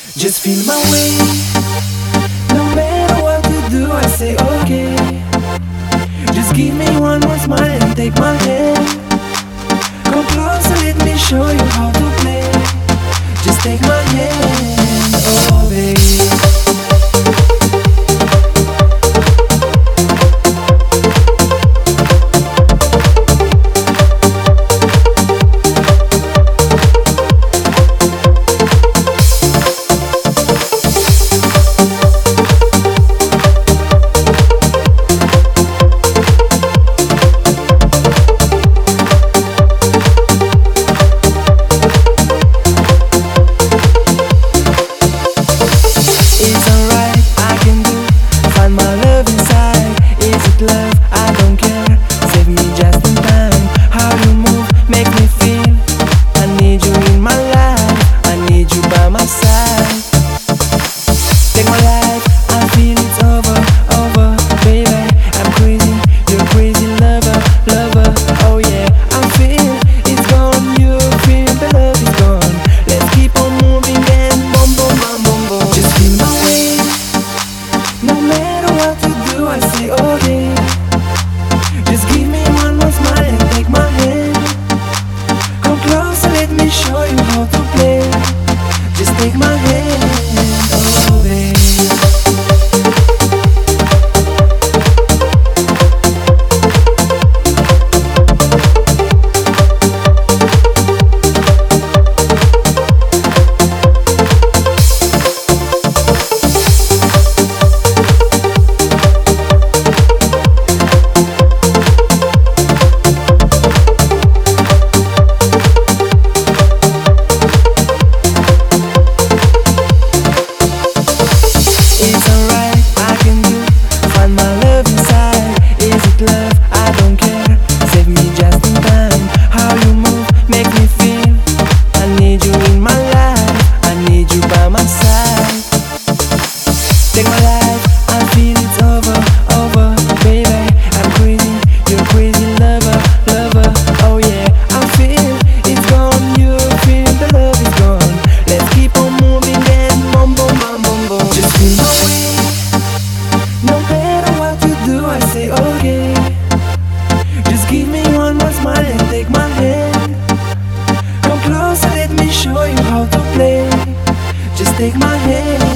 Just feel my way. No matter what to do, I say okay. Just give me one more smile and take my hand. Come closer, let me show you how to play. Just take my hand, oh baby. Show you how to play. Just take my hand, oh babe. Take my life, I feel it's over, over, baby. I'm crazy, you're crazy lover, lover. Oh yeah, I feel it's gone, you feel the love is gone. Let's keep on moving and boom, boom, boom, boom, boom. Just feel my way. No matter what you do, I say okay. Just give me one more smile and take my hand. Come closer, let me show you how to play. Just take my hand.